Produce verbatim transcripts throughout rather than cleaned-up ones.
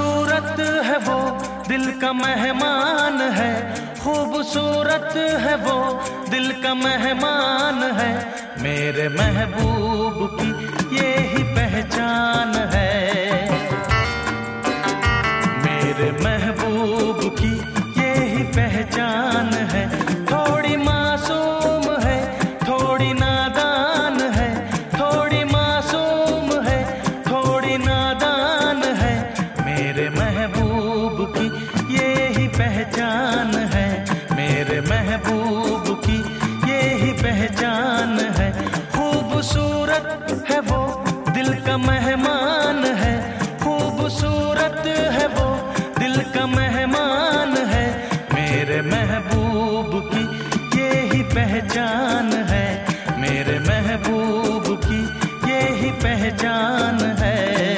खूबसूरत है वो दिल का मेहमान है, खूबसूरत है वो दिल का मेहमान है, मेरे महबूब की ये ही पहचान है, मेरे महबूब की ये ही पहचान है। थोड़ी मासूम है, थोड़ी नादान है, थोड़ी मासूम है, थोड़ी नादान है, मेरे महबूब की ये ही पहचान है, मेरे महबूब की ये ही पहचान है। खूबसूरत है वो दिल का मेहमान है, खूबसूरत है वो दिल का मेहमान है, मेरे महबूब की ये ही पहचान है, मेरे महबूब की ये ही पहचान है।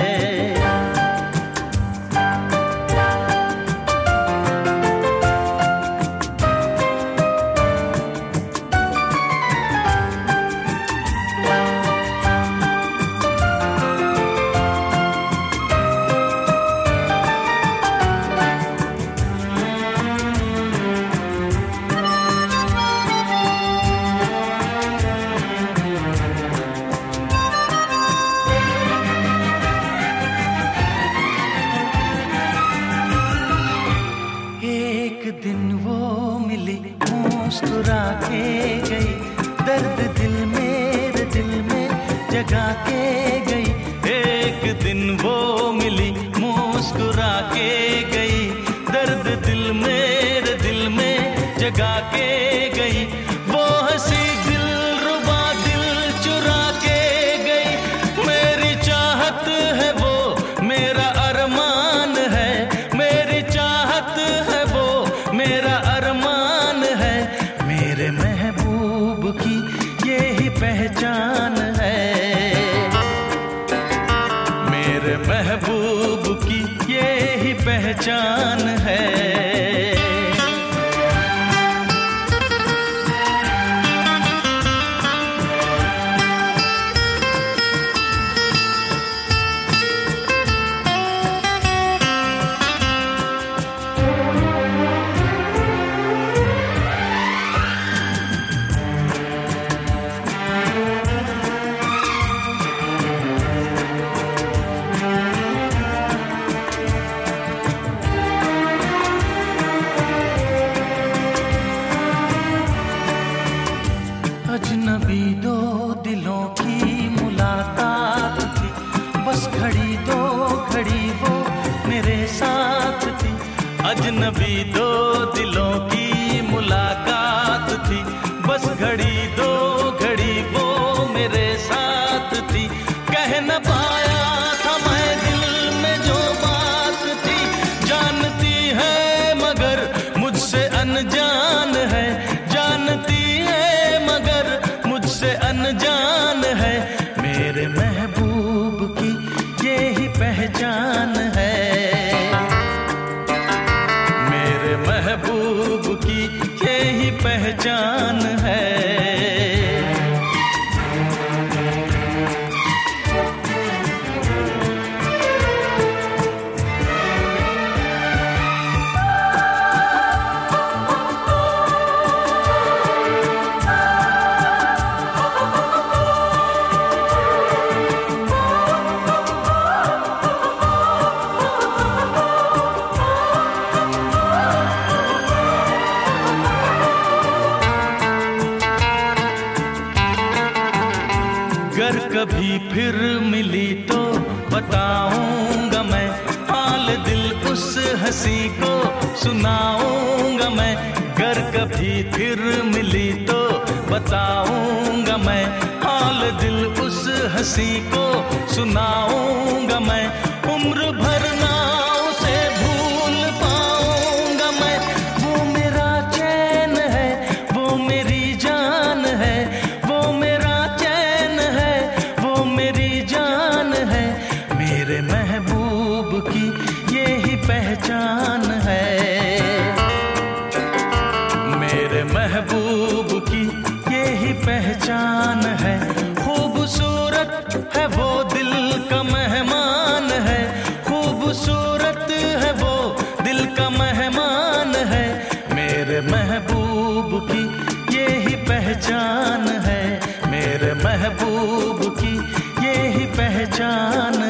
एक दिन वो मिली मुस्कुरा के गई, दर्द दिल मेरे दिल में जगा के गई। एक दिन वो मिली मुस्कुरा के गई, दर्द दिल मेरे दिल में जगा के गई। वो हंसी दिल रुबा दिल चुरा के गई, मेरी चाहत है वो मेरा अरमान है, मेरी चाहत है वो मेरा अरमान है, मेरे महबूब की ये ही पहचान है, मेरे महबूब की ये ही पहचान है। अजनबी दो दिलों की मुलाकात थी, बस घड़ी दो घड़ी वो मेरे साथ थी। अजनबी दो दिलों की मुलाकात थी, बस घड़ी दो घड़ी वो मेरे साथ थी। कह न पाया था मैं दिल में जो बात थी, जानती है मगर मुझसे अनजान है, जानती है मगर मुझसे अनजान है, मेरे महबूब की ये ही पहचान है, मेरे महबूब की ये ही पहचान है। अगर कभी फिर मिली तो बताऊंगा मैं, हाल दिल उस हंसी को सुनाऊंगा मैं। अगर कभी फिर मिली तो बताऊंगा मैं, हाल दिल उस हंसी को सुनाऊंगा मैं। उम्र भर ना उसे भूल पाऊंगा मैं, वो मेरा चैन है, वो मेरी जान है, वो मेरा चैन है, वो मेरी जान है, मेरे महबूब की ये ही पहचान है, मेरे महबूब की ये ही पहचान है। खूबसूरत है वो दिल का मेहमान है, खूबसूरत पहचान